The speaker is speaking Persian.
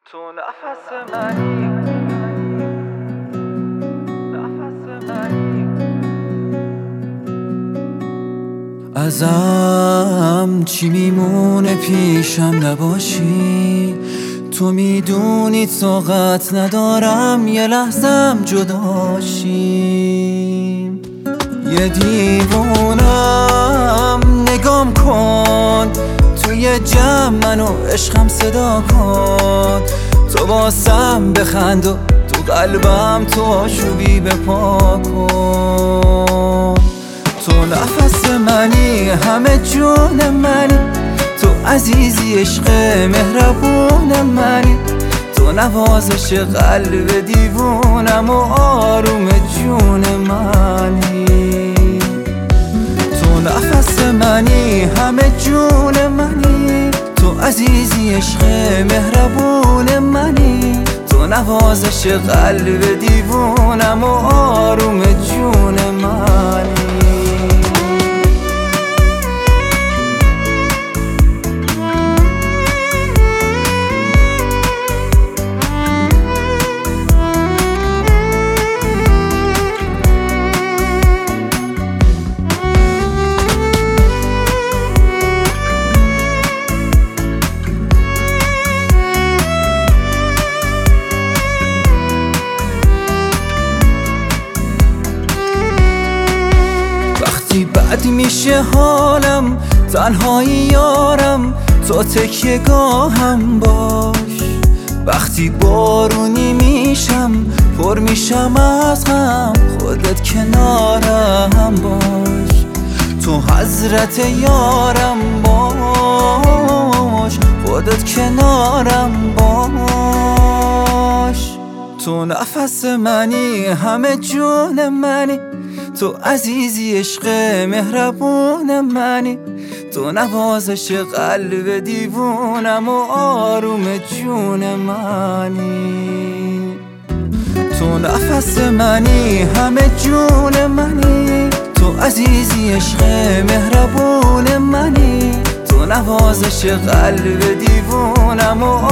تو نفس منی، نفس منی. ازم چی میمونه پیشم نباشی؟ تو میدونی طاقت ندارم یه لحظم جداشیم. یه دیوونم نگام کن، توی جمع منو عشقم صدا کن. تو واسم بخند و تو قلبم تو آشوبی بپا کن. تو نفس منی، همه جون منی، تو عزیزی عشق مهربون منی، تو نوازش قلب دیوونم و آروم جون منی. تو نفس منی، همه جون منی، تو عزیزی عشق مهربون منی، تو نوازش قلب دیوونم و آروم جون منی. بد میشه حالم، تنهایی یارم، تو تکیه گاهم باش. وقتی بارونی میشم پر میشم از غم، خودت کنارم باش. تو حضرت یارم باش، خودت کنارم باش. تو نفس منی، همه جون منی، تو عزیزی عشق مهربون منی، تو نوازش قلب دیوونم و آروم جون منی. تو نفس منی، همه جون منی، تو عزیزی عشق مهربون منی، تو نوازش قلب دیوونم و